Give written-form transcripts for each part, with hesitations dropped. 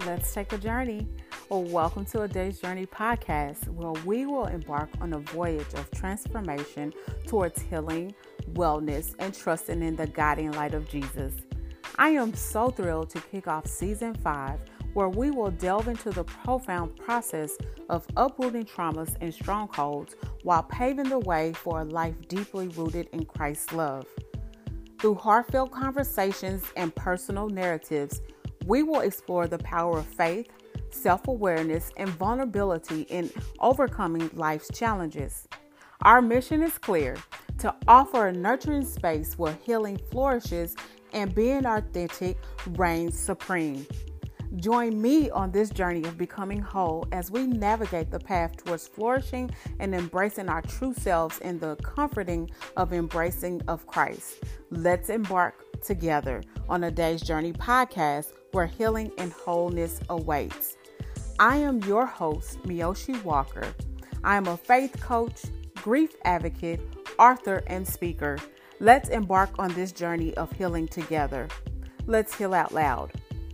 Let's take a journey. Well, welcome to A Day's Journey podcast, where we will embark on a voyage of transformation towards healing, wellness, and trusting in the guiding light of Jesus. I am so thrilled to kick off season 5, where we will delve into the profound process of uprooting traumas and strongholds while paving the way for a life deeply rooted in Christ's love. Through heartfelt conversations and personal narratives, we will explore the power of faith, self-awareness, and vulnerability in overcoming life's challenges. Our mission is clear: to offer a nurturing space where healing flourishes and being authentic reigns supreme. Join me on this journey of becoming whole as we navigate the path towards flourishing and embracing our true selves in the comforting of embracing of Christ. Let's embark together on A Day's Journey podcast, where healing and wholeness awaits. I am your host, Miyoshi Walker. I am a faith coach, grief advocate, author, and speaker. Let's embark on this journey of healing together. Let's heal out loud.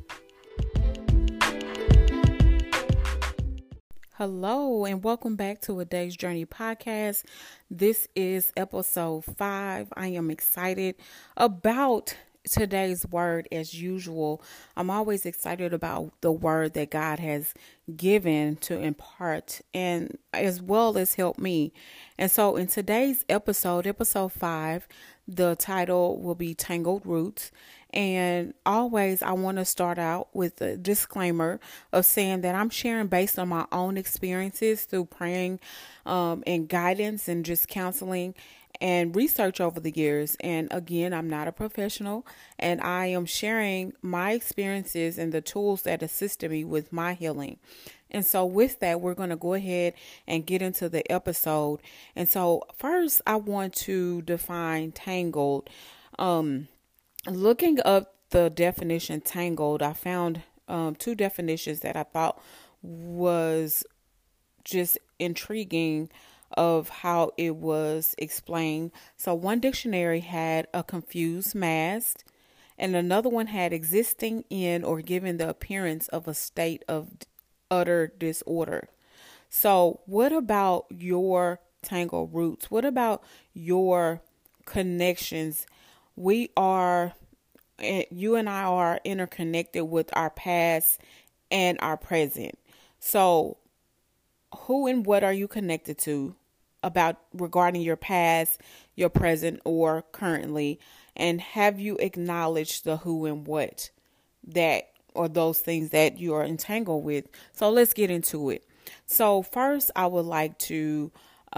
Hello, and welcome back to A Day's Journey podcast. This is episode 5. I am excited about today's word as usual. I'm always excited about the word that God has given to impart and as well as help me. And so in today's episode 5, the title will be Tangled Roots. And always I want to start out with a disclaimer of saying that I'm sharing based on my own experiences through praying and guidance and just counseling and research over the years. And again, I'm not a professional, and I am sharing my experiences and the tools that assisted me with my healing. And so with that, we're going to go ahead and get into the episode. And so first, I want to define tangled. Looking up the definition tangled, I found 2 definitions that I thought was just intriguing of how it was explained. So one dictionary had a confused mass, and another one had existing in or giving the appearance of a state of utter disorder. So what about your tangled roots? What about your connections? You and I are interconnected with our past and our present. So who and what are you connected to regarding your past, your present, or currently? And have you acknowledged the who and what or those things that you are entangled with? So let's get into it. So first, I would like to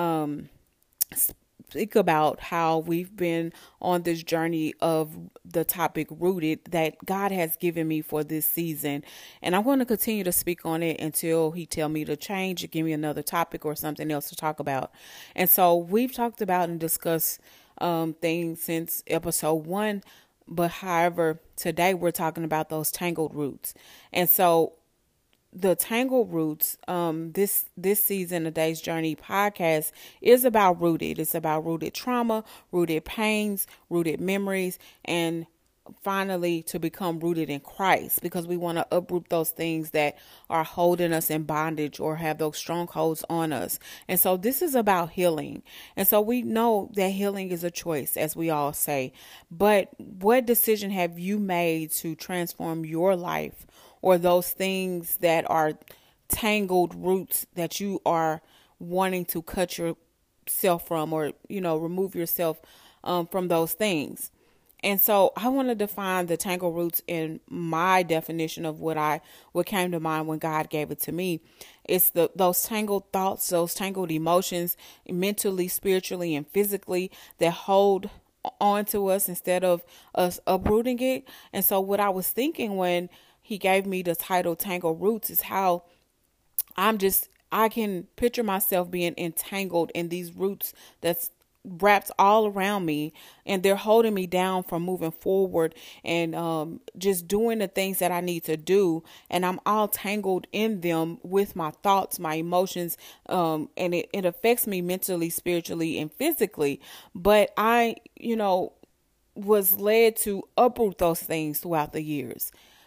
speak about how we've been on this journey of the topic rooted that God has given me for this season. And I'm going to continue to speak on it until he tell me to change or give me another topic or something else to talk about. And so we've talked about and discussed things since episode 1. But however, today we're talking about those tangled roots. And so the tangled roots, this season, A Day's Journey podcast is about rooted. It's about rooted trauma, rooted pains, rooted memories, and finally to become rooted in Christ, because we want to uproot those things that are holding us in bondage or have those strongholds on us. And so this is about healing. And so we know that healing is a choice, as we all say. But what decision have you made to transform your life, or those things that are tangled roots that you are wanting to cut yourself from, or, remove yourself from those things? And so I want to define the tangled roots in my definition of what came to mind when God gave it to me. It's those tangled thoughts, those tangled emotions, mentally, spiritually, and physically, that hold on to us instead of us uprooting it. And so what I was thinking when he gave me the title Tangled Roots is how I can picture myself being entangled in these roots that's wrapped all around me, and they're holding me down from moving forward and just doing the things that I need to do. And I'm all tangled in them with my thoughts, my emotions, and it affects me mentally, spiritually, and physically. But I, was led to uproot those things throughout the years.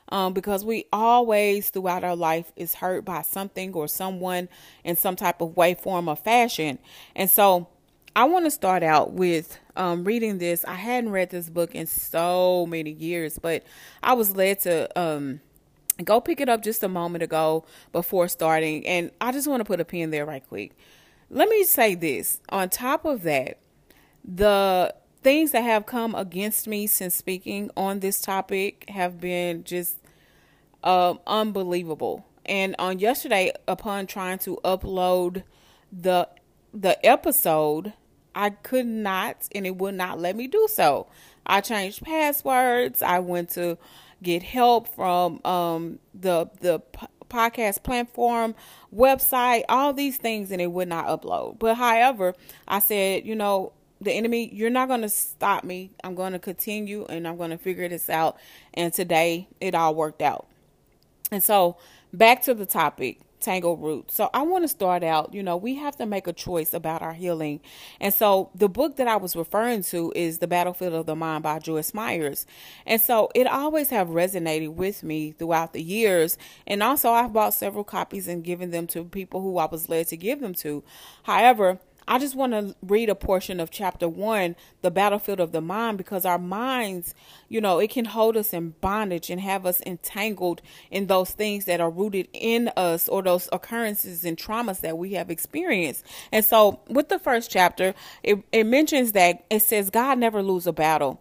because we always throughout our life is hurt by something or someone in some type of way, form, or fashion. And so I want to start out with reading this. I hadn't read this book in so many years, but I was led to go pick it up just a moment ago before starting. And I just want to put a pin there right quick. Let me say this. On top of that, the things that have come against me since speaking on this topic have been just unbelievable. And on yesterday, upon trying to upload the episode, I could not, and it would not let me do so. I changed passwords. I went to get help from the podcast platform website, all these things, and it would not upload. But however, I said, the enemy, you're not going to stop me. I'm going to continue and I'm going to figure this out. And today it all worked out. And so back to the topic, Tangled Roots. So I want to start out, we have to make a choice about our healing. And so the book that I was referring to is The Battlefield of the Mind by Joyce Myers. And so it always have resonated with me throughout the years. And also I've bought several copies and given them to people who I was led to give them to. However, I just want to read a portion of chapter 1, the battlefield of the mind, because our minds, it can hold us in bondage and have us entangled in those things that are rooted in us or those occurrences and traumas that we have experienced. And so with the first chapter, it mentions that it says God never loses a battle.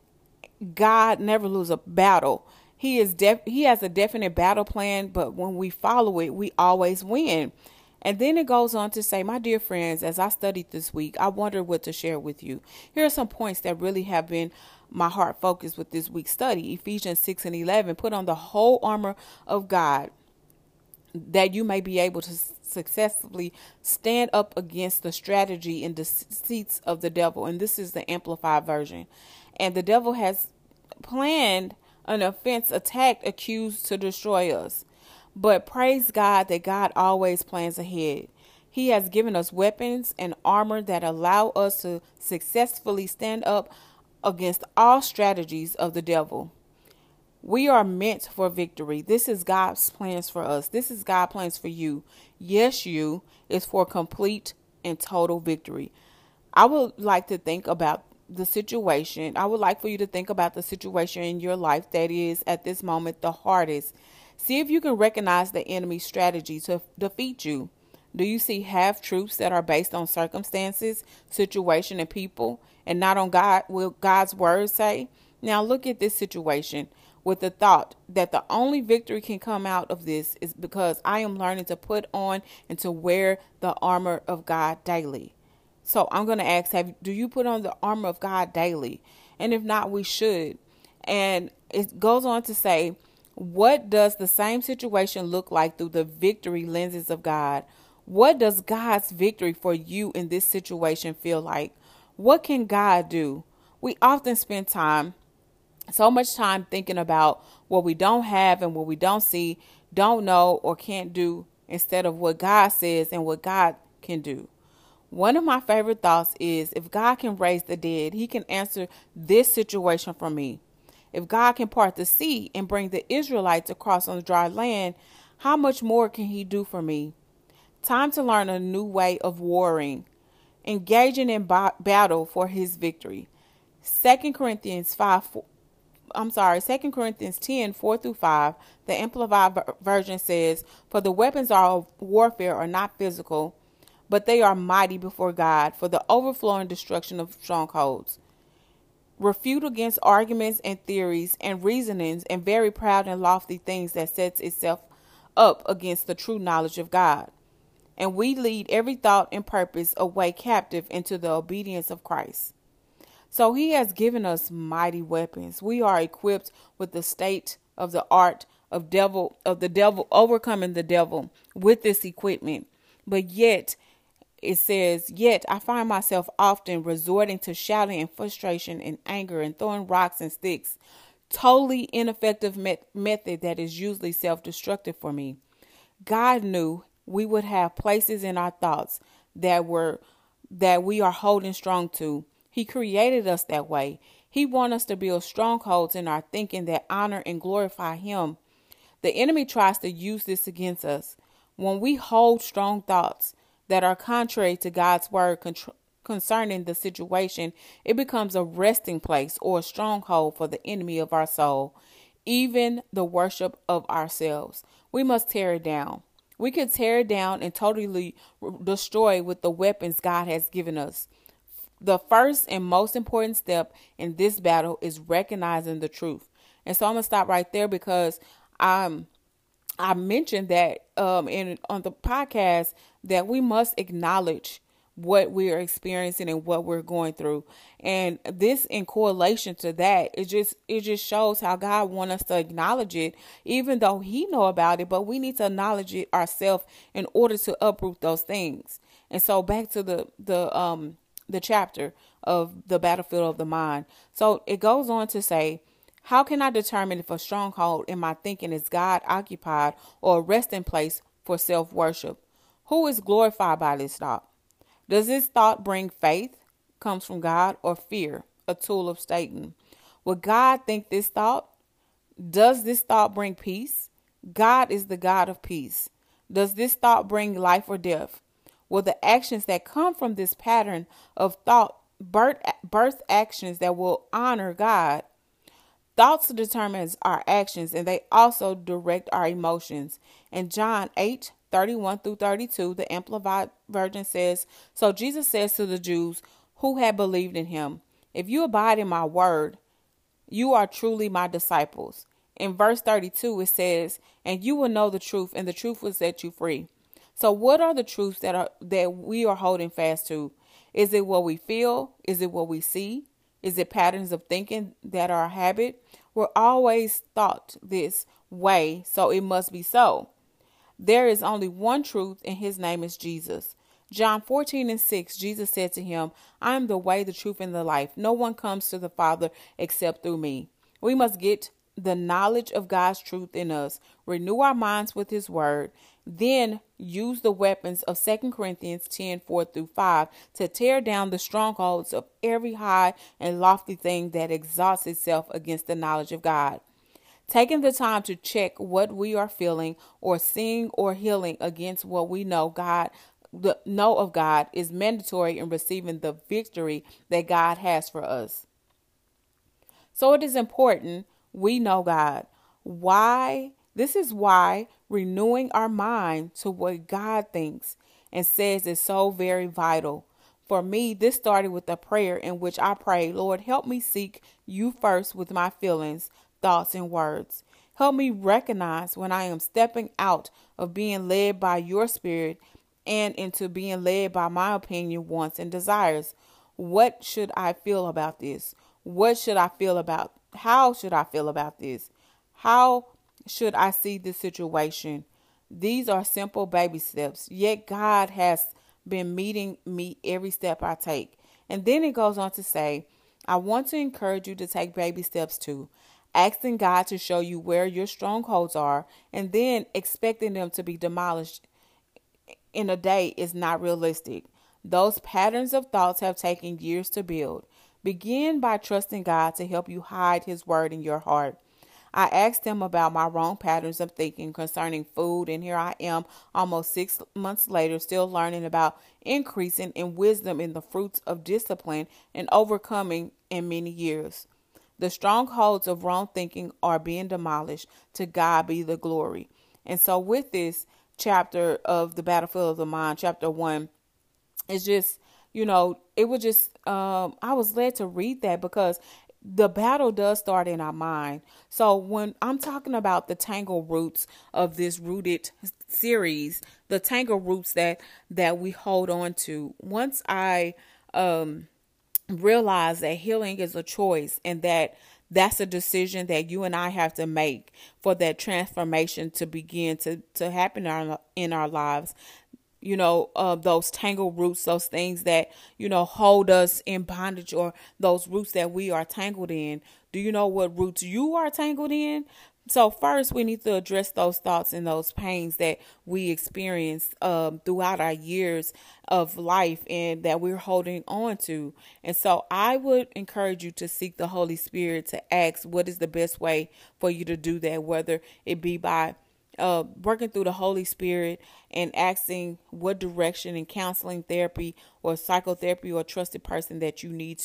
God never loses a battle. He has a definite battle plan, but when we follow it, we always win. And then it goes on to say, my dear friends, as I studied this week, I wondered what to share with you. Here are some points that really have been my heart focus with this week's study. Ephesians 6:11, put on the whole armor of God that you may be able to successfully stand up against the strategy and deceits of the devil. And this is the Amplified version. And the devil has planned an offense attack accused to destroy us. But praise God that God always plans ahead. He has given us weapons and armor that allow us to successfully stand up against all strategies of the devil. We are meant for victory. This is God's plans for us. This is God's plans for you. Yes, you is for complete and total victory. I would like to think about the situation. I would like for you to think about the situation in your life that is at this moment the hardest. See if you can recognize the enemy's strategy to defeat you. Do you see half-truths that are based on circumstances, situation, and people, and not on God? Will God's word say? Now look at this situation with the thought that the only victory can come out of this is because I am learning to put on and to wear the armor of God daily. So I'm going to ask, do you put on the armor of God daily? And if not, we should. And it goes on to say, what does the same situation look like through the victory lenses of God? What does God's victory for you in this situation feel like? What can God do? We often spend so much time thinking about what we don't have and what we don't see, don't know, or can't do instead of what God says and what God can do. One of my favorite thoughts is if God can raise the dead, he can answer this situation for me. If God can part the sea and bring the Israelites across on dry land, how much more can he do for me? Time to learn a new way of warring, engaging in battle for his victory. 2 Corinthians 10, 4 through 5, the Amplified version says, for the weapons of warfare are not physical, but they are mighty before God for the overflowing destruction of strongholds. Refute against arguments and theories and reasonings and very proud and lofty things that sets itself up against the true knowledge of God. And we lead every thought and purpose away captive into the obedience of Christ. So he has given us mighty weapons. We are equipped with the state of the art of the devil overcoming the devil with this equipment. But yet it says, yet I find myself often resorting to shouting and frustration and anger and throwing rocks and sticks. Totally ineffective method that is usually self-destructive for me. God knew we would have places in our thoughts that we are holding strong to. He created us that way. He wants us to build strongholds in our thinking that honor and glorify Him. The enemy tries to use this against us. When we hold strong thoughts that are contrary to God's word concerning the situation, it becomes a resting place or a stronghold for the enemy of our soul, even the worship of ourselves. We must tear it down. We can tear it down and totally destroy with the weapons God has given us. The first and most important step in this battle is recognizing the truth. And so I'm going to stop right there because I mentioned that on the podcast that we must acknowledge what we are experiencing and what we're going through. And this, in correlation to that, it just shows how God wants us to acknowledge it, even though He know about it, but we need to acknowledge it ourselves in order to uproot those things. And so back to the chapter of the battlefield of the mind. So it goes on to say, how can I determine if a stronghold in my thinking is God occupied or a resting place for self-worship? Who is glorified by this thought? Does this thought bring faith, comes from God, or fear, a tool of Satan? Would God think this thought? Does this thought bring peace? God is the God of peace. Does this thought bring life or death? Will the actions that come from this pattern of thought birth actions that will honor God? Thoughts determines our actions, and they also direct our emotions. In John 8:31-32, the Amplified Version says, so Jesus says to the Jews who had believed in Him, if you abide in my word, you are truly my disciples. In verse 32, it says, and you will know the truth, and the truth will set you free. So what are the truths that we are holding fast to? Is it what we feel? Is it what we see? Is it patterns of thinking that are a habit? We're always thought this way, so it must be so. There is only one truth, and His name is Jesus. John 14:6, Jesus said to him, I am the way, the truth, and the life. No one comes to the Father except through me. We must get the knowledge of God's truth in us, renew our minds with His word, then use the weapons of 2 Corinthians 10:4-5 to tear down the strongholds of every high and lofty thing that exalts itself against the knowledge of God. Taking the time to check what we are feeling or seeing or healing against what we know of God is mandatory in receiving the victory that God has for us. So it is important we know God. Why? This is why renewing our mind to what God thinks and says is so very vital. For me, this started with a prayer in which I prayed, Lord, help me seek you first with my feelings, thoughts, and words. Help me recognize when I am stepping out of being led by your spirit and into being led by my opinion, wants, and desires. What should I feel about this? What should I feel about? How should I feel about this? How should I see this situation? These are simple baby steps, yet God has been meeting me every step I take. And then it goes on to say, I want to encourage you to take baby steps too. Asking God to show you where your strongholds are and then expecting them to be demolished in a day is not realistic. Those patterns of thoughts have taken years to build. Begin by trusting God to help you hide His word in your heart. I asked Him about my wrong patterns of thinking concerning food, and here I am almost 6 months later still learning about increasing in wisdom in the fruits of discipline and overcoming in many years. The strongholds of wrong thinking are being demolished. To God be the glory. And so with this chapter of the battlefield of the mind, chapter 1, it's just, it was just, I was led to read that because the battle does start in our mind. So when I'm talking about the tangle roots of this rooted series, the tangle roots that we hold on to, once I realize that healing is a choice and that's a decision that you and I have to make for that transformation to begin to happen in our lives. Those tangled roots, those things that, hold us in bondage, or those roots that we are tangled in. Do you know what roots you are tangled in? So first, we need to address those thoughts and those pains that we experience throughout our years of life and that we're holding on to. And so I would encourage you to seek the Holy Spirit to ask what is the best way for you to do that, whether it be by working through the Holy Spirit and asking what direction in counseling, therapy, or psychotherapy or trusted person that you need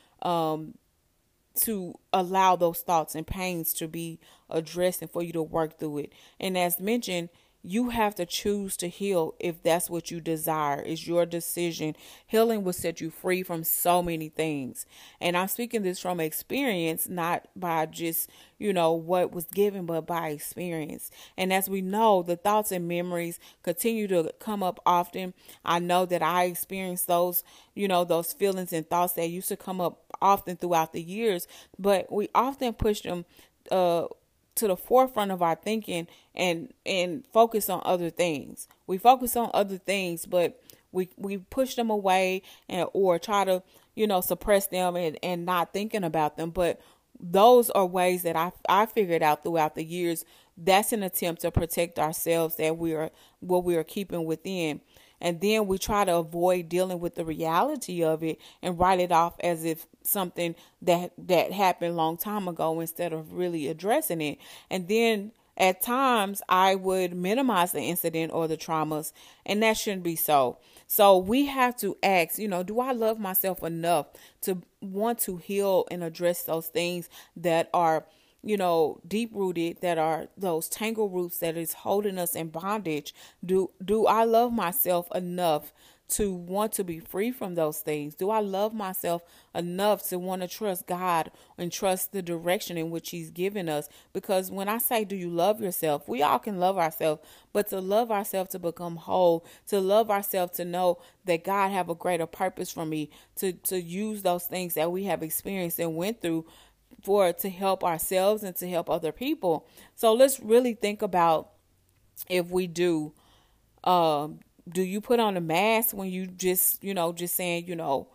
to allow those thoughts and pains to be addressed and for you to work through it. And as mentioned, you have to choose to heal if that's what you desire. It's your decision. Healing will set you free from so many things. And I'm speaking this from experience, not by just, what was given, but by experience. And as we know, the thoughts and memories continue to come up often. I know that I experienced those, those feelings and thoughts that used to come up often throughout the years, but we often push them to the forefront of our thinking and focus on other things. We focus on other things, but we push them away or try to, suppress them and not thinking about them. But those are ways that I figured out throughout the years. That's an attempt to protect ourselves, that what we are keeping within. And then we try to avoid dealing with the reality of it and write it off as if something that happened a long time ago instead of really addressing it. And then at times I would minimize the incident or the traumas, and that shouldn't be so. So we have to ask, do I love myself enough to want to heal and address those things that are deep rooted, that are those tangle roots that is holding us in bondage? Do I love myself enough to want to be free from those things? Do I love myself enough to want to trust God and trust the direction in which He's given us? Because when I say, do you love yourself? We all can love ourselves, but to love ourselves to become whole, to love ourselves to know that God have a greater purpose for me, to use those things that we have experienced and went through to help ourselves and to help other people. So let's really think about if we do you put on a mask when you just saying,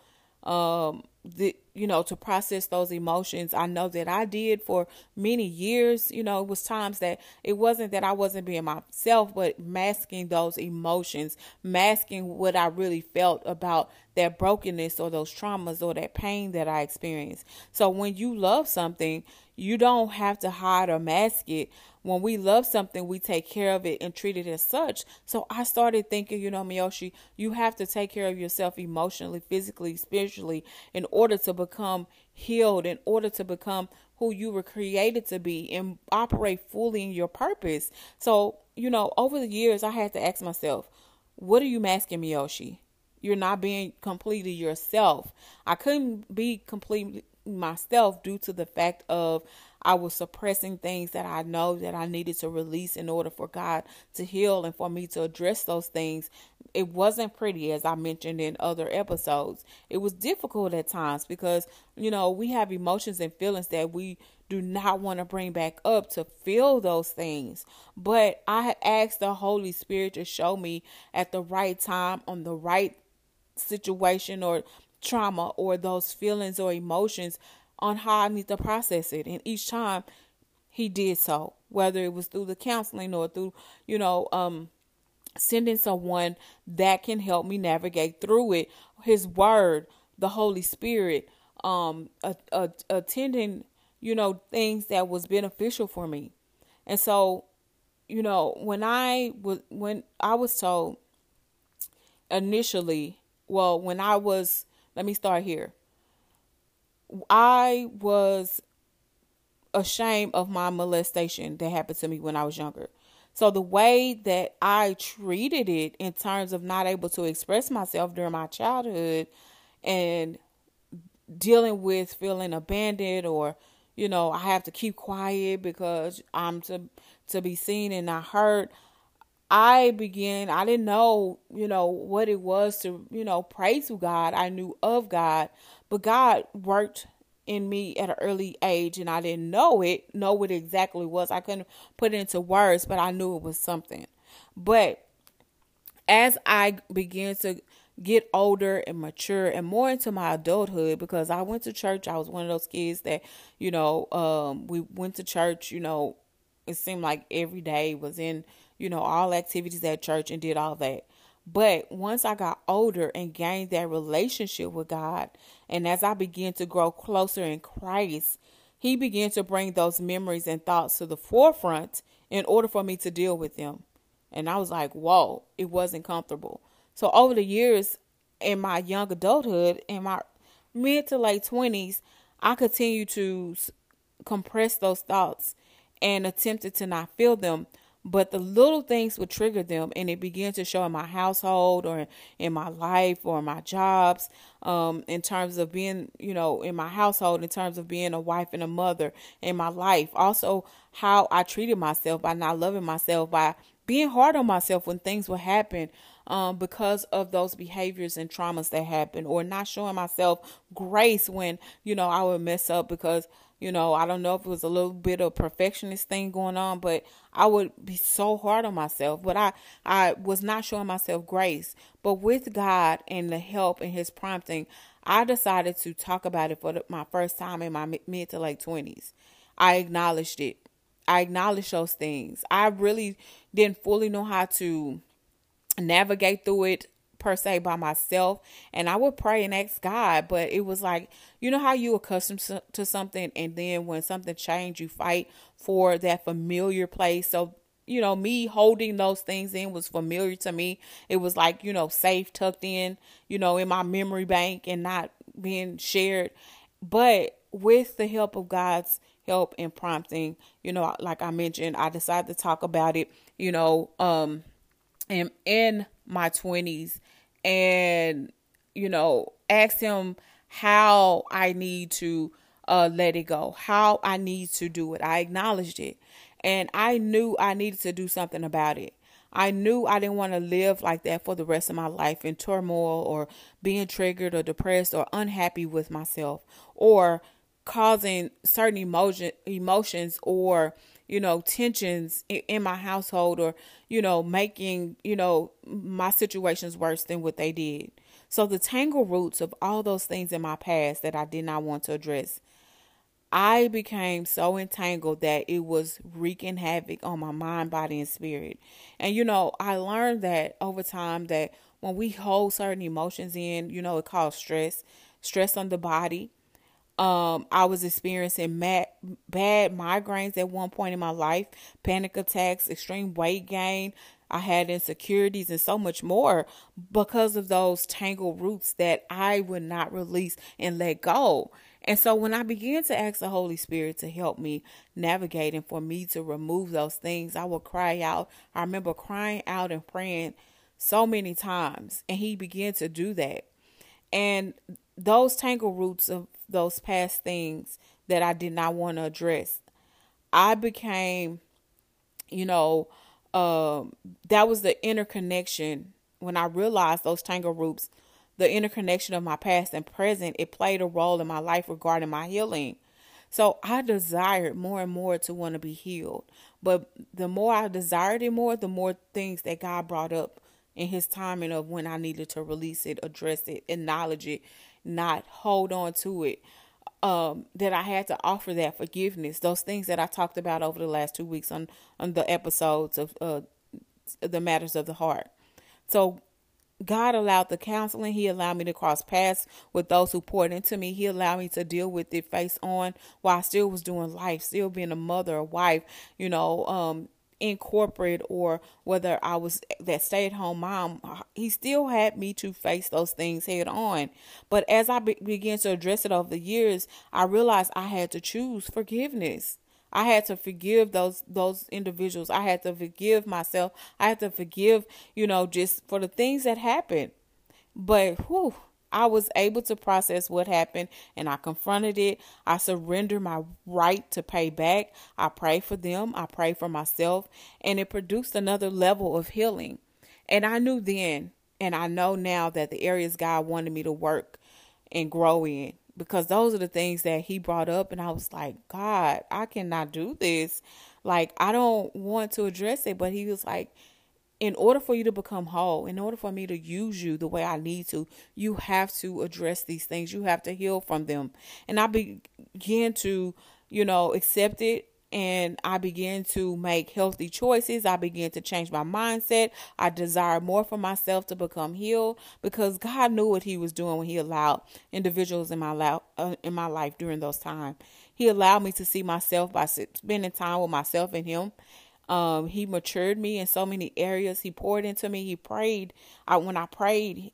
to process those emotions? I know that I did for many years. It was times that it wasn't that I wasn't being myself, but masking those emotions, masking what I really felt about that brokenness or those traumas or that pain that I experienced. So when you love something, you don't have to hide or mask it. When we love something, we take care of it and treat it as such. So I started thinking, Miyoshi, you have to take care of yourself emotionally, physically, spiritually, in order to become healed, in order to become who you were created to be and operate fully in your purpose. So, over the years, I had to ask myself, what are you masking, Miyoshi? You're not being completely yourself. I couldn't be completely myself due to the fact of I was suppressing things that I know that I needed to release in order for God to heal and for me to address those things. It wasn't pretty, as I mentioned in other episodes. It was difficult at times because, we have emotions and feelings that we do not want to bring back up to feel those things. But I had asked the Holy Spirit to show me at the right time, on the right situation or trauma or those feelings or emotions, on how I need to process it. And each time He did so, whether it was through the counseling or through, sending someone that can help me navigate through it. His word, the Holy Spirit, attending, things that was beneficial for me. And so, when I was told initially, let me start here. I was ashamed of my molestation that happened to me when I was younger. So the way that I treated it in terms of not able to express myself during my childhood and dealing with feeling abandoned or, I have to keep quiet because I'm to be seen and not heard. I didn't know, what it was to, pray to God. I knew of God, but God worked in me at an early age and I didn't know what it exactly was. I couldn't put it into words, but I knew it was something. But as I began to get older and mature and more into my adulthood, because I went to church, I was one of those kids that, we went to church, it seemed like every day was in, all activities at church and did all that. But once I got older and gained that relationship with God, and as I began to grow closer in Christ, He began to bring those memories and thoughts to the forefront in order for me to deal with them. And I was like, whoa, it wasn't comfortable. So over the years, in my young adulthood, in my mid to late 20s, I continued to compress those thoughts and attempted to not feel them. But the little things would trigger them, and it began to show in my household or in my life or my jobs, in terms of being, in my household, in terms of being a wife and a mother in my life. Also, how I treated myself by not loving myself, by being hard on myself when things would happen, because of those behaviors and traumas that happen, or not showing myself grace when, I would mess up because, I don't know if it was a little bit of perfectionist thing going on, but I would be so hard on myself. But I was not showing myself grace. But with God and the help and His prompting, I decided to talk about it for my first time in my mid to late 20s. I acknowledged it. I acknowledged those things. I really didn't fully know how to navigate through it per se by myself, and I would pray and ask God, but it was like, how you accustomed to something, and then when something changed, you fight for that familiar place. So me holding those things in was familiar to me. It was like, safe, tucked in, in my memory bank and not being shared. But with the help of God's help and prompting, like I mentioned, I decided to talk about it, in my 20s, and ask Him how I need to let it go, how I need to do it. I acknowledged it, and I knew I needed to do something about it. I knew I didn't want to live like that for the rest of my life, in turmoil or being triggered or depressed or unhappy with myself, or causing certain emotions or tensions in my household, or, making, my situations worse than what they did. So the tangle roots of all those things in my past that I did not want to address, I became so entangled that it was wreaking havoc on my mind, body, and spirit. And, I learned that over time that when we hold certain emotions in, it causes stress on the body. I was experiencing bad migraines at one point in my life, panic attacks, extreme weight gain. I had insecurities and so much more because of those tangled roots that I would not release and let go. And so when I began to ask the Holy Spirit to help me navigate and for me to remove those things, I would cry out. I remember crying out and praying so many times, and He began to do that. And those tangled roots of those past things that I did not want to address, I became, that was the interconnection. When I realized those tangled roots, the interconnection of my past and present, it played a role in my life regarding my healing. So I desired more and more to want to be healed. But the more I desired it more, the more things that God brought up in His timing of when I needed to release it, address it, acknowledge it, not hold on to it, that I had to offer that forgiveness. Those things that I talked about over the last 2 weeks on the episodes of the matters of the heart. So God allowed the counseling. He allowed me to cross paths with those who poured into me. He allowed me to deal with it face on while I still was doing life, still being a mother, a wife, in corporate, or whether I was that stay-at-home mom. He still had me to face those things head on. But as I began to address it over the years, I realized I had to choose forgiveness. I had to forgive those individuals. I had to forgive myself. I had to forgive, just for the things that happened. But I was able to process what happened, and I confronted it. I surrendered my right to pay back. I prayed for them. I prayed for myself, and it produced another level of healing. And I knew then, and I know now, that the areas God wanted me to work and grow in, because those are the things that He brought up. And I was like, God, I cannot do this. Like, I don't want to address it. But He was like, in order for you to become whole, in order for me to use you the way I need to, you have to address these things. You have to heal from them. And I began to, accept it. and I began to make healthy choices. I began to change my mindset. I desired more for myself to become healed because God knew what he was doing when he allowed individuals in in my life during those times. He allowed me to see myself by spending time with myself and him. He matured me in so many areas. He poured into me. He prayed. When I prayed,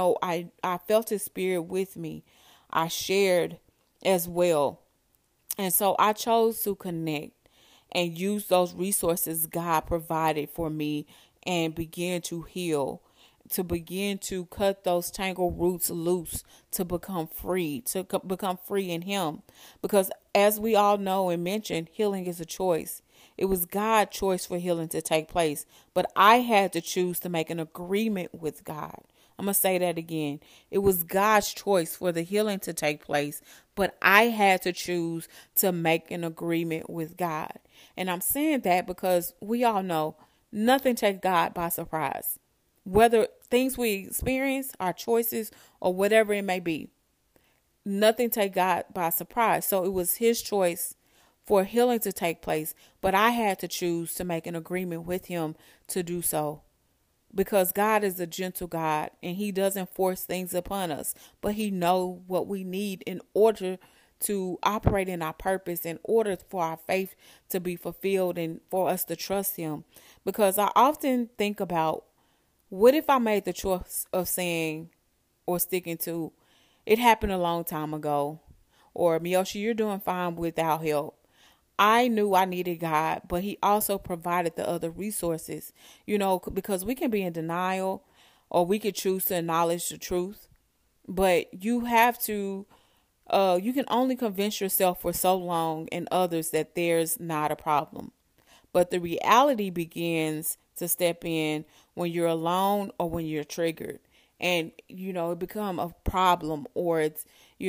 I felt his spirit with me. I shared as well. And so I chose to connect and use those resources God provided for me and begin to heal, to begin to cut those tangled roots loose, to become free, become free in him. Because as we all know and mentioned, healing is a choice. It was God's choice for healing to take place, but I had to choose to make an agreement with God. I'm going to say that again. It was God's choice for the healing to take place, but I had to choose to make an agreement with God. And I'm saying that because we all know nothing takes God by surprise. Whether things we experience, our choices, or whatever it may be, nothing take God by surprise. So it was his choice for healing to take place, but I had to choose to make an agreement with him to do so. Because God is a gentle God and he doesn't force things upon us, but he knows what we need in order to operate in our purpose, in order for our faith to be fulfilled and for us to trust him. Because I often think about, what if I made the choice of saying or sticking to, it happened a long time ago, or Miyoshi, you're doing fine without help. I knew I needed God, but he also provided the other resources, because we can be in denial or we could choose to acknowledge the truth. But you have to, you can only convince yourself for so long and others that there's not a problem. But the reality begins to step in when you're alone or when you're triggered. And, it become a problem, or it's,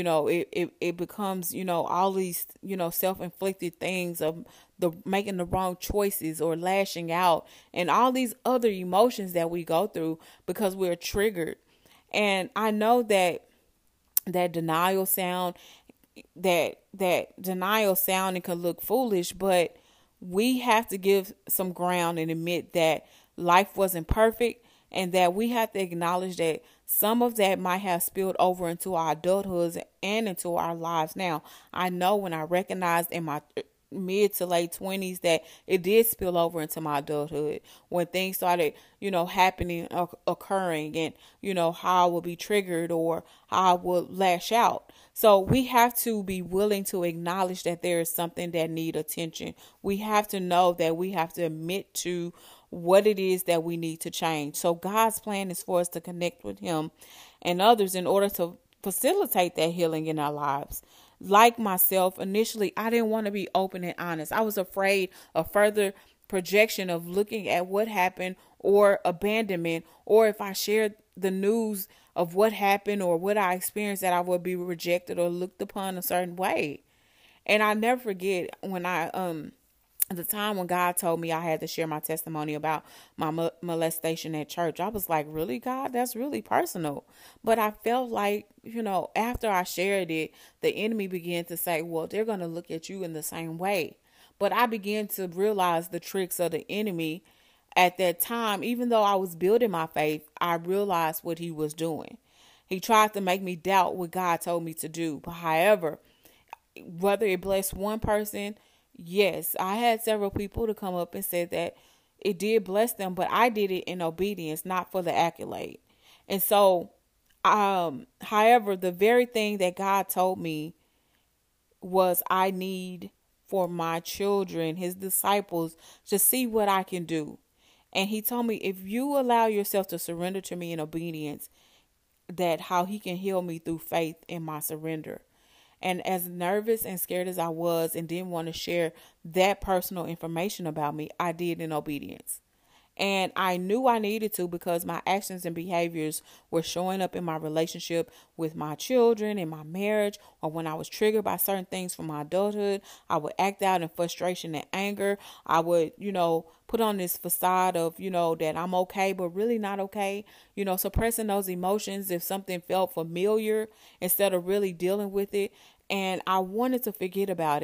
it becomes, all these, self-inflicted things of making the wrong choices or lashing out and all these other emotions that we go through because we're triggered. And I know that denial sound, that denial sounding can look foolish, but we have to give some ground and admit that life wasn't perfect, and that we have to acknowledge that some of that might have spilled over into our adulthoods and into our lives now. I know when I recognized in my mid to late 20s that it did spill over into my adulthood when things started, happening, occurring, and, how I would be triggered or how I would lash out. So we have to be willing to acknowledge that there is something that need attention. We have to know that we have to admit to what it is that we need to change. So God's plan is for us to connect with him and others in order to facilitate that healing in our lives. Like myself, initially, I didn't want to be open and honest. I was afraid of further projection of looking at what happened or abandonment, or if I shared the news of what happened or what I experienced, that I would be rejected or looked upon a certain way. And I never forget when at the time when God told me I had to share my testimony about my molestation at church, I was like, really, God? That's really personal. But I felt like, after I shared it, the enemy began to say, well, they're going to look at you in the same way. But I began to realize the tricks of the enemy at that time. Even though I was building my faith, I realized what he was doing. He tried to make me doubt what God told me to do. But however, whether it blessed one person, yes, I had several people to come up and say that it did bless them, but I did it in obedience, not for the accolade. And so, however, the very thing that God told me was I need for my children, his disciples, to see what I can do. And he told me, if you allow yourself to surrender to me in obedience, that how he can heal me through faith in my surrender. And as nervous and scared as I was and didn't want to share that personal information about me, I did in obedience. And I knew I needed to because my actions and behaviors were showing up in my relationship with my children, in my marriage, or when I was triggered by certain things from my adulthood. I would act out in frustration and anger. I would, put on this facade of, that I'm okay, but really not okay. Suppressing those emotions if something felt familiar instead of really dealing with it. And I wanted to forget about it.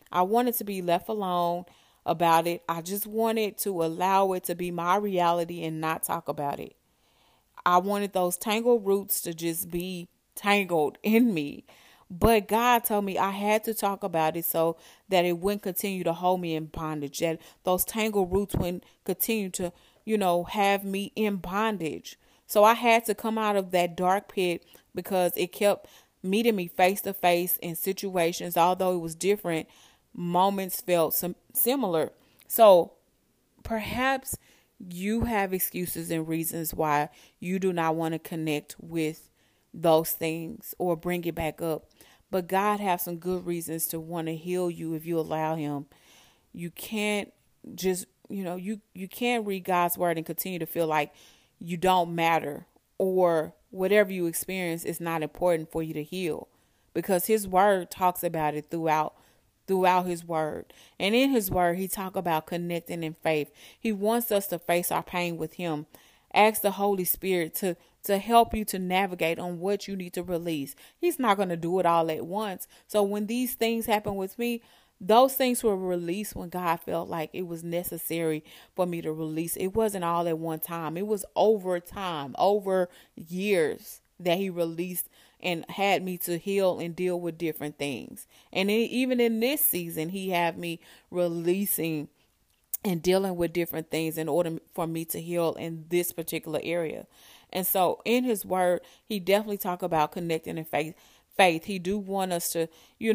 I wanted to be left alone about it. I just wanted to allow it to be my reality and not talk about it. I wanted those tangled roots to just be tangled in me. But God told me I had to talk about it so that it wouldn't continue to hold me in bondage, that those tangled roots wouldn't continue to, have me in bondage. So I had to come out of that dark pit because it kept meeting me face to face in situations, although it was different, moments felt similar. So perhaps you have excuses and reasons why you do not want to connect with those things or bring it back up. But God has some good reasons to want to heal you if you allow him. You can't just, you can't read God's word and continue to feel like you don't matter or whatever you experience is not important for you to heal, because his word talks about it throughout his word. And in his word, he talk about connecting in faith. He wants us to face our pain with him. Ask the Holy Spirit to help you to navigate on what you need to release. He's not going to do it all at once. So when these things happen with me, those things were released when God felt like it was necessary for me to release. It wasn't all at one time. It was over time, over years that he released and had me to heal and deal with different things. And even in this season, he had me releasing and dealing with different things in order for me to heal in this particular area. And so in his word, he definitely talk about connecting in faith. He do want us to,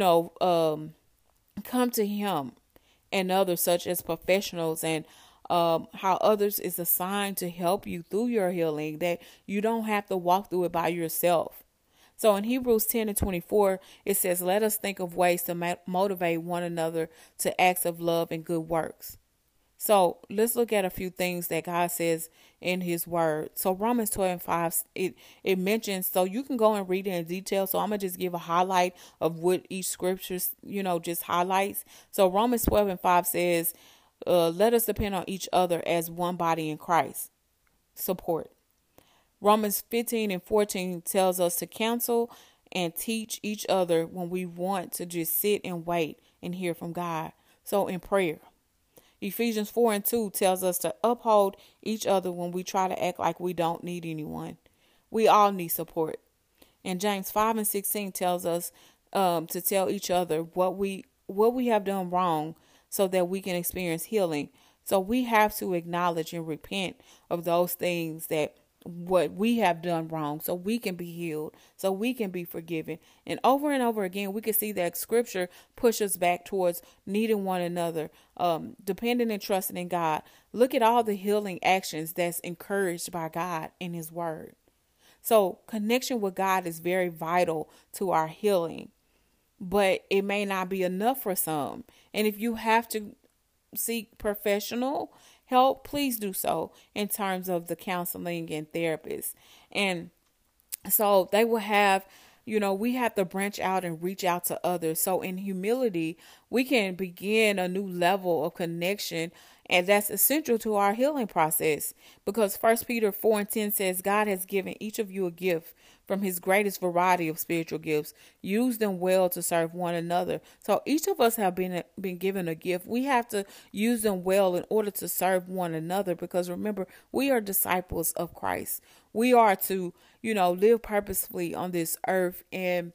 come to him and others such as professionals, and how others is assigned to help you through your healing, that you don't have to walk through it by yourself. So in Hebrews 10:24, it says, let us think of ways to motivate one another to acts of love and good works. So let's look at a few things that God says in his word. So Romans 12:5, it mentions, so you can go and read it in detail. So I'm going to just give a highlight of what each scripture, just highlights. So Romans 12:5 says, let us depend on each other as one body in Christ. Support. Romans 15:14 tells us to counsel and teach each other when we want to just sit and wait and hear from God. So in prayer. Ephesians 4:2 tells us to uphold each other when we try to act like we don't need anyone. We all need support. And James 5:16 tells us to tell each other what we have done wrong so that we can experience healing. So we have to acknowledge and repent of those things, that what we have done wrong, so we can be healed, so we can be forgiven. And over again, we can see that scripture pushes back towards needing one another, depending and trusting in God. Look at all the healing actions that's encouraged by God in his word. So connection with God is very vital to our healing, but it may not be enough for some. And if you have to seek professional help, please do so in terms of the counseling and therapists. And so they will have, we have to branch out and reach out to others. So in humility, we can begin a new level of connection, and that's essential to our healing process, because 1 Peter 4:10 says, God has given each of you a gift from his greatest variety of spiritual gifts. Use them well to serve one another. So each of us have been given a gift. We have to use them well in order to serve one another, because remember, we are disciples of Christ. We are to, live purposefully on this earth and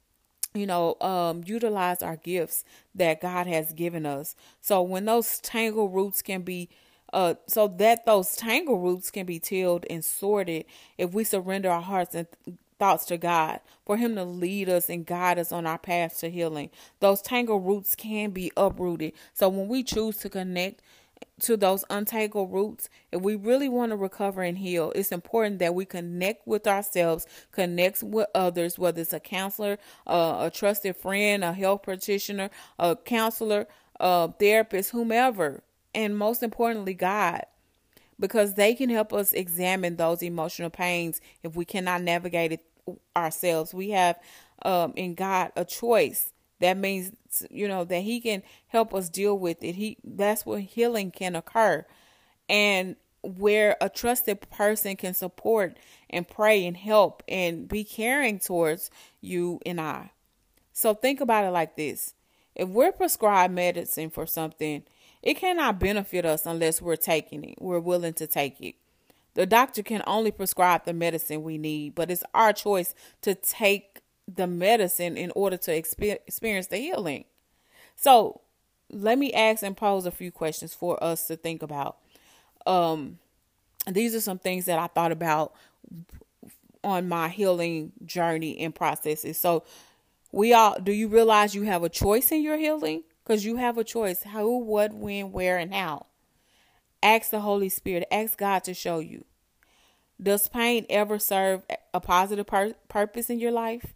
utilize our gifts that God has given us. So when those tangled roots can be those tangled roots can be tilled and sorted if we surrender our hearts and thoughts to God, for him to lead us and guide us on our path to healing. Those tangled roots can be uprooted. So when we choose to connect to those untangled roots, if we really want to recover and heal, it's important that we connect with ourselves, connect with others, whether it's a counselor, a trusted friend, a health practitioner, a counselor, a therapist, whomever, and most importantly, God, because they can help us examine those emotional pains if we cannot navigate it ourselves. We have in God a choice. That means, that he can help us deal with it. That's where healing can occur, and where a trusted person can support and pray and help and be caring towards you and I. So think about it like this. If we're prescribed medicine for something, it cannot benefit us unless we're taking it. We're willing to take it. The doctor can only prescribe the medicine we need, but it's our choice to take the medicine in order to experience the healing. So let me ask and pose a few questions for us to think about. These are some things that I thought about on my healing journey and processes. So do you realize you have a choice in your healing? Because you have a choice. Who, what, when, where, and how. Ask the Holy Spirit. Ask God to show you. Does pain ever serve a positive purpose in your life?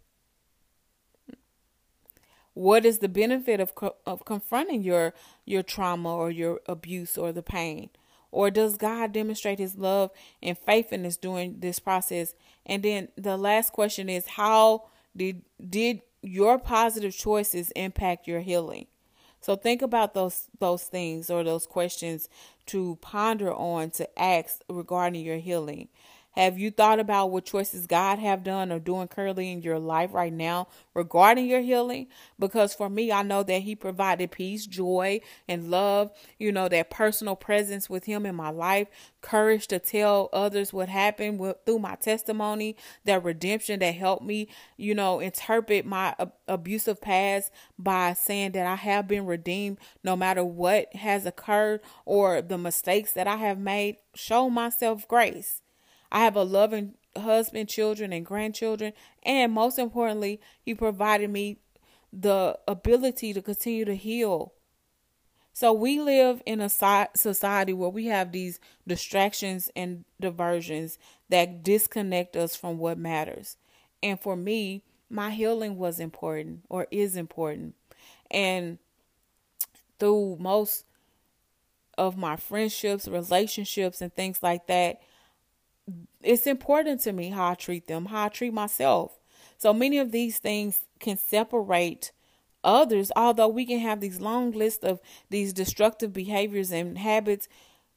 What is the benefit of confronting your trauma or your abuse or the pain? Or does God demonstrate his love and faithfulness during this process? And then the last question is, how did your positive choices impact your healing? So think about those things or those questions to ponder on, to ask regarding your healing. Have you thought about what choices God have done or doing currently in your life right now regarding your healing? Because for me, I know that he provided peace, joy, and love, that personal presence with him in my life, courage to tell others what happened through my testimony, that redemption that helped me, interpret my abusive past by saying that I have been redeemed no matter what has occurred or the mistakes that I have made. Show myself grace. I have a loving husband, children, and grandchildren. And most importantly, he provided me the ability to continue to heal. So we live in a society where we have these distractions and diversions that disconnect us from what matters. And for me, my healing was important or is important. And through most of my friendships, relationships, and things like that, it's important to me how I treat them, how I treat myself. So many of these things can separate others, although we can have these long lists of these destructive behaviors and habits.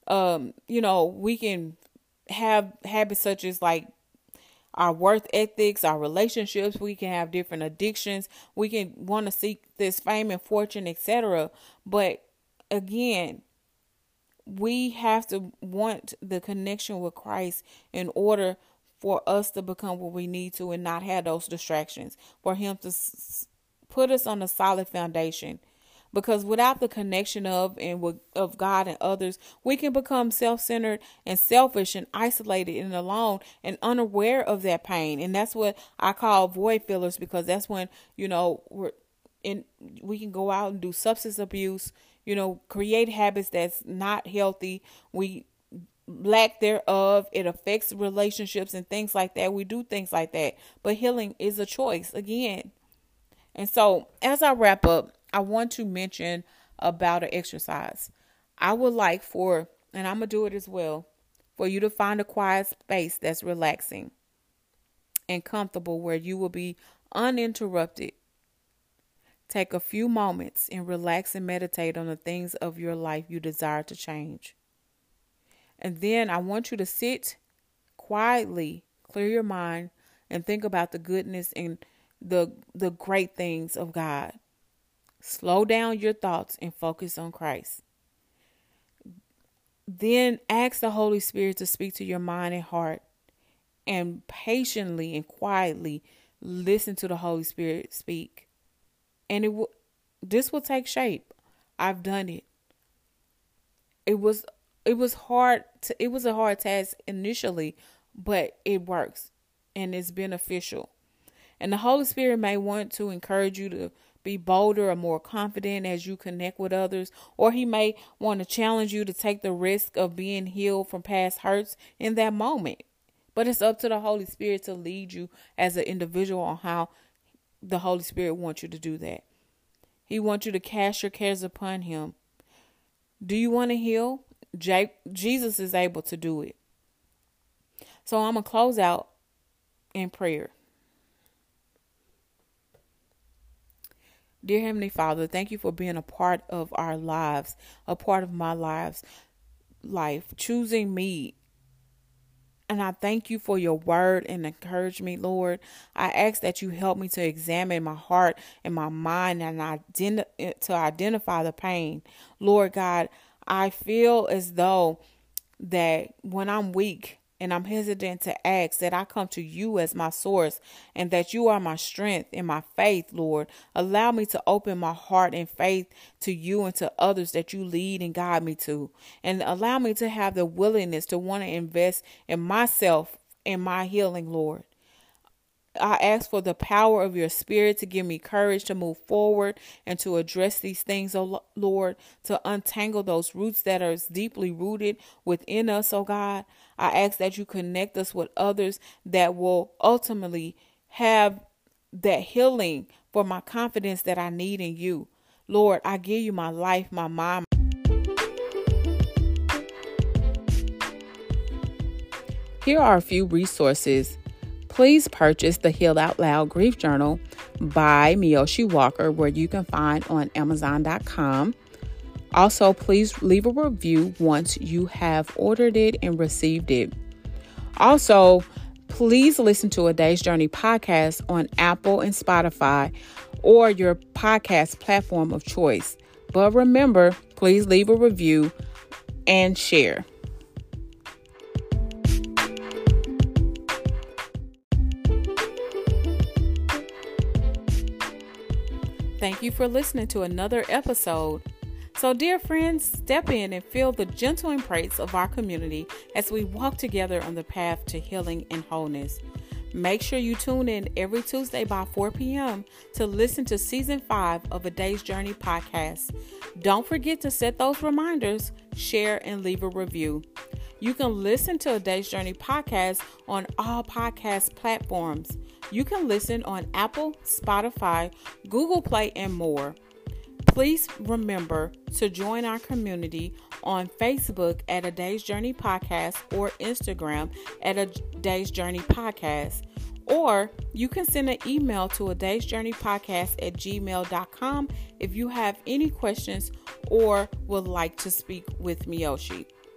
We can have habits such as like our worth ethics, our relationships. We can have different addictions. We can want to seek this fame and fortune, etc. But again, we have to want the connection with Christ in order for us to become what we need to and not have those distractions, for him to put us on a solid foundation. Because without the connection of God and others, we can become self-centered and selfish and isolated and alone and unaware of that pain. And that's what I call void fillers, because that's when, we can go out and do substance abuse, create habits that's not healthy. We lack thereof. It affects relationships and things like that. We do things like that. But healing is a choice again. And so as I wrap up, I want to mention about an exercise. I would like and I'm going to do it as well, for you to find a quiet space that's relaxing and comfortable where you will be uninterrupted. Take a few moments and relax and meditate on the things of your life you desire to change. And then I want you to sit quietly, clear your mind, and think about the goodness and the great things of God. Slow down your thoughts and focus on Christ. Then ask the Holy Spirit to speak to your mind and heart, and patiently and quietly listen to the Holy Spirit speak. And this will take shape. I've done it. It was hard. It was a hard task initially, but it works and it's beneficial. And the Holy Spirit may want to encourage you to be bolder or more confident as you connect with others, or he may want to challenge you to take the risk of being healed from past hurts in that moment. But it's up to the Holy Spirit to lead you as an individual on how the Holy Spirit wants you to do that. He wants you to cast your cares upon him. Do you want to heal? Jesus is able to do it. So I'm going to close out in prayer. Dear Heavenly Father, thank you for being a part of our lives, a part of my life, choosing me And I thank you for your word and encourage me, Lord. I ask that you help me to examine my heart and my mind and to identify the pain. Lord God, I feel as though that when I'm weak and I'm hesitant to ask, that I come to you as my source and that you are my strength and my faith, Lord. Allow me to open my heart and faith to you and to others that you lead and guide me to. And allow me to have the willingness to want to invest in myself and my healing, Lord. I ask for the power of your spirit to give me courage to move forward and to address these things, oh Lord, to untangle those roots that are deeply rooted within us, oh God. I ask that you connect us with others that will ultimately have that healing for my confidence that I need in you. Lord, I give you my life, my mind. Here are a few resources. Please purchase the Heal Out Loud Grief Journal by Miyoshi Walker, where you can find on Amazon.com. Also, please leave a review once you have ordered it and received it. Also, please listen to A Day's Journey podcast on Apple and Spotify or your podcast platform of choice. But remember, please leave a review and share. Thank you for listening to another episode. So, dear friends, step in and feel the gentle embrace of our community as we walk together on the path to healing and wholeness. Make sure you tune in every Tuesday by 4 p.m. to listen to Season 5 of A Day's Journey podcast. Don't forget to set those reminders, share, and leave a review. You can listen to A Day's Journey podcast on all podcast platforms. You can listen on Apple, Spotify, Google Play, and more. Please remember to join our community on Facebook at A Day's Journey Podcast or Instagram at A Day's Journey Podcast. Or you can send an email to A Day's Journey Podcast at gmail.com if you have any questions or would like to speak with Miyoshi.